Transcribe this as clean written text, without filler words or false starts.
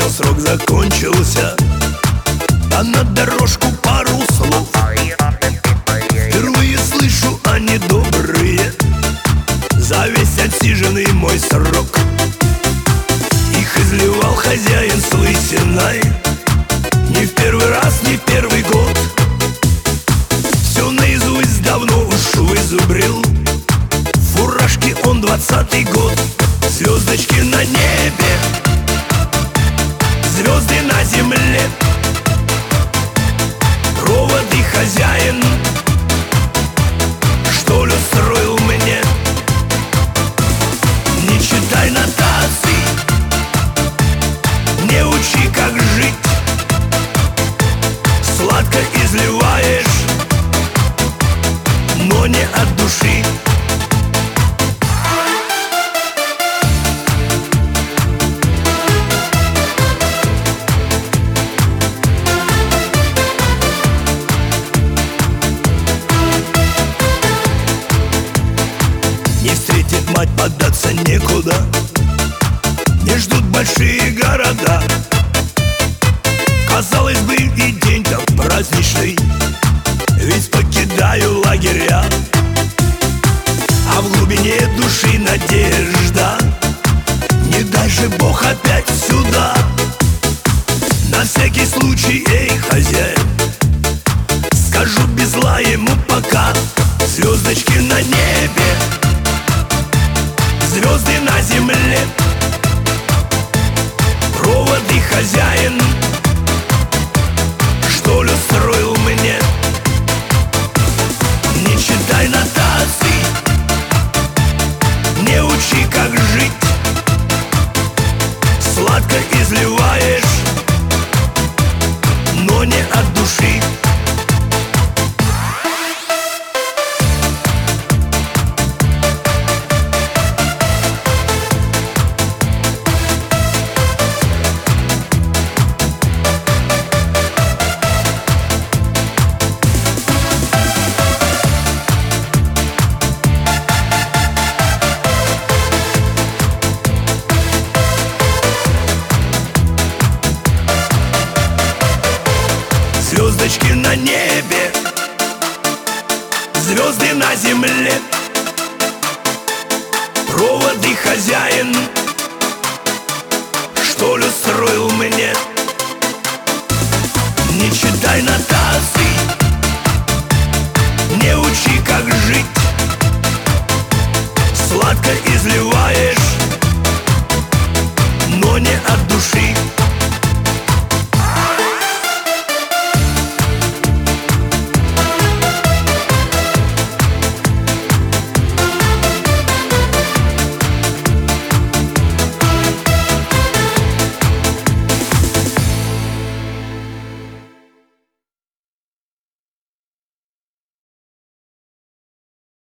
но срок закончился. А на дорожку пару слов. Впервые слышу, они добрые, за весь отсиженный мой срок. Их изливал хозяин с лысиной, не в первый раз, не в первый год. Все наизусть давно уж вызубрил. В фуражке он 20-й год. Звездочки на небе, звезды на земле, проводы хозяин, что ли, устроил мне. Не читай нотаций, не учи, как жить. Сладко изливаешь, но не от души. Не встретит мать, податься некуда, не ждут большие города. Казалось бы, и день-то праздничный, ведь покидаю лагеря. А в глубине души надежда, не дай же Бог опять сюда. На всякий случай, эй, хозяин, скажу без зла ему пока. Звездочки на небе, звезды на земле, проводы хозяин, что ли, устроил мне. Не читай нотаций, не учи, как жить. Сладко изливаешь, но не от души. Звездочки на небе, звезды на земле, проводы хозяин,